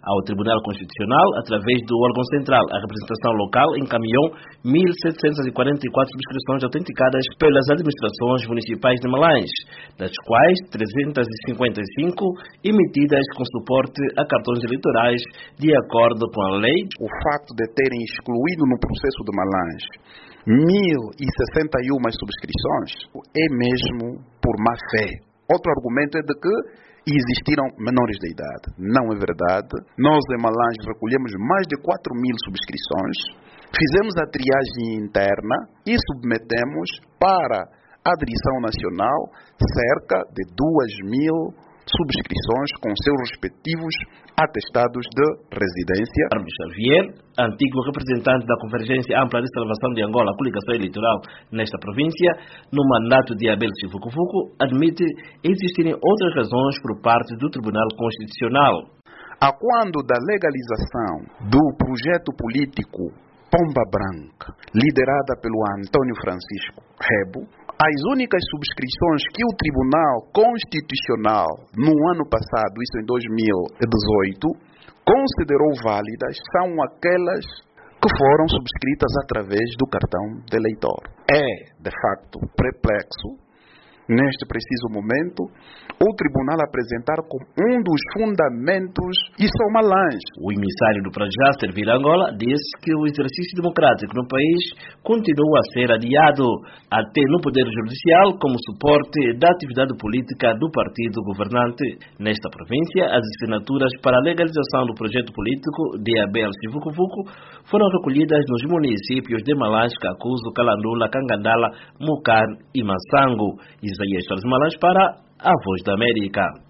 Ao Tribunal Constitucional, através do órgão central, a representação local encaminhou 1.744 subscrições autenticadas pelas administrações municipais de Malanje, das quais 355 emitidas com suporte a cartões eleitorais de acordo com a lei. O facto de terem excluído no processo de Malanje 1.061 subscrições é mesmo por má fé. Outro argumento é de que existiram menores de idade. Não é verdade. Nós em Malanje recolhemos mais de 4.000 subscrições, fizemos a triagem interna e submetemos para a Direção Nacional cerca de 2.000 subscrições com seus respectivos atestados de residência. Armin Xavier, antigo representante da Convergência Ampla de Salvação de Angola, a coligação eleitoral nesta província, no mandato de Abel Chivucuvuco, admite existirem outras razões por parte do Tribunal Constitucional. A quando da legalização do projeto político Pomba Branca, liderada pelo Antônio Francisco Rebo, as únicas subscrições que o Tribunal Constitucional, no ano passado, isso em 2018, considerou válidas, são aquelas que foram subscritas através do cartão de eleitor. É, de facto, perplexo, neste preciso momento, o Tribunal apresentar como um dos fundamentos e só Malanje. O emissário do Prajá Servir Angola disse que o exercício democrático no país continua a ser adiado, até no Poder Judicial, como suporte da atividade política do partido governante. Nesta província, as assinaturas para a legalização do projeto político de Abel Chivucuvuco foram recolhidas nos municípios de Malanje, Cacuzo, Calandula, Cangandala, Mucar e Massango. Isaías Soares Malanje para a Voz da América.